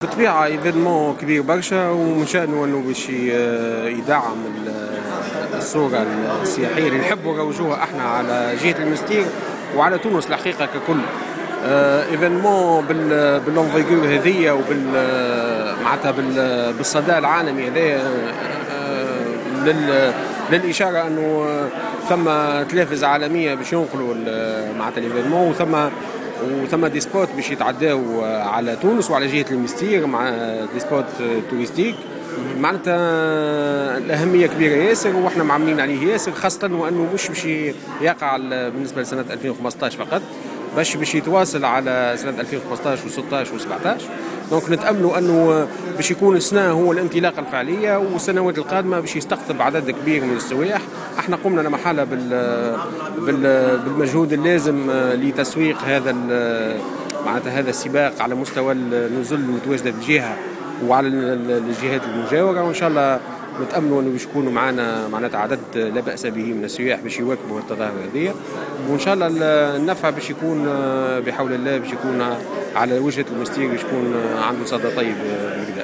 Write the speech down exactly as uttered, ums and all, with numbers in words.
بالطبيعة ايفينمون كبير برشا ومن شأنه انه باش يدعم الصورة السياحية اللي نحبوا نروجوها احنا على جهة المستير وعلى تونس الحقيقة ككل. ايفينمون باللونفيغور هذيا وبال معناتها بالصدى العالمي هذايا للإشارة انه ثم تلافز عالمية باش ينقلوا معناتها الايفينمون وثم وثم دي سبوت باش يتعداو على تونس وعلى جهة المستير مع دي سبوت توريستيك. معناتها الأهمية كبيرة ياسر وإحنا معاملين عليه ياسر، خاصة وأنه مش باش يقع بالنسبة لسنة ألفين وخمسطاش فقط، باش باش يتواصل على سنة ألفين وخمسطاش وستطاش وسبعطاش. دونك نتأملوا أنه باش يكون السنة هو الانطلاقة الفعلية، والسنوات القادمة باش يستقطب عدد كبير من السياح. احنا قمنا لما حالة بال بالمجهود اللازم لتسويق هذا معناتها هذا السباق على مستوى النزل المتواجدة بالجهة وعلى الجهات المجاورة، وإن شاء الله نتأملوا أنه باش يكونوا معنا معناتها عدد لا بأس به من السياح باش يواكبوا التظاهرة هذه، وإن شاء الله النفع باش يكون بحول الله باش يكون على وجهة المستير باش يكون عنده صدى طيب.